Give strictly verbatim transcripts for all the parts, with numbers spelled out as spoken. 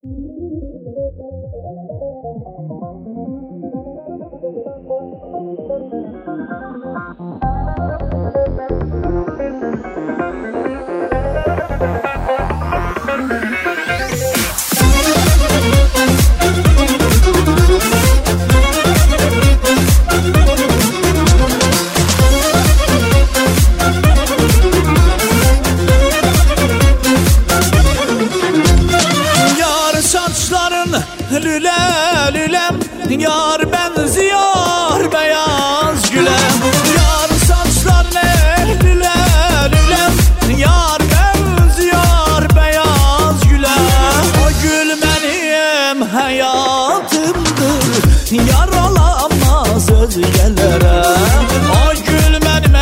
Lüle lülem, yar benziyor beyaz güle. Yar saçlarına lüle lülem, yar benziyor beyaz güle. O gül benim hayatımdır, yaralanmaz özgelere. O gül benim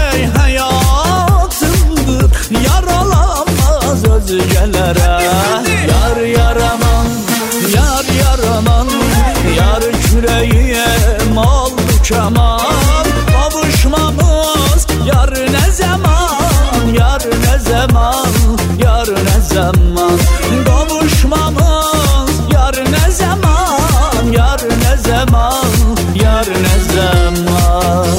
hayatımdır, yaralanmaz özgelere. Yar yaraman, yar yaraman, yar küreğim oldu keman. Kavuşmamız yar ne zaman, yar ne zaman, yar ne zaman. Kavuşmamız yar ne zaman, yar ne zaman, yar ne zaman.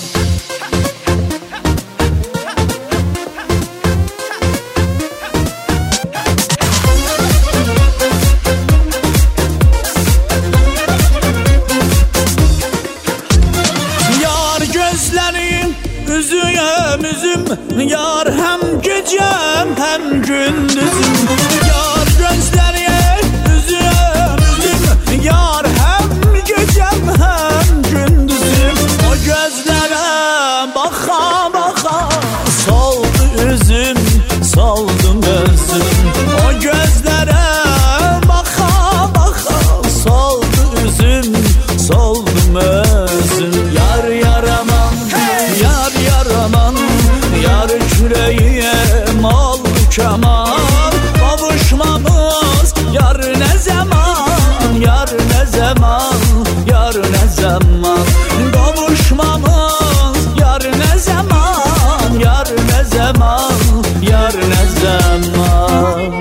Üzüyem üzüm, yar hem gecem hem gündüzüm. Yar gözleri üzüyem üzüm, yar hem gecem hem gündüzüm. O gözlere baka baka soldu üzüm, soldum özüm. O gözlere baka baka soldu üzüm, soldum özüm. Yar yaraman, yar yaraman, yar küreğim oldu keman. Kavuşmamız yar ne zaman, yar ne zaman, yar ne zaman. Kavuşmamız yar ne zaman, yar ne zaman, yar ne zaman.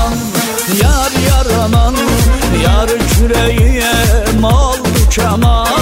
Yar yaraman, yar küreğim oldu keman.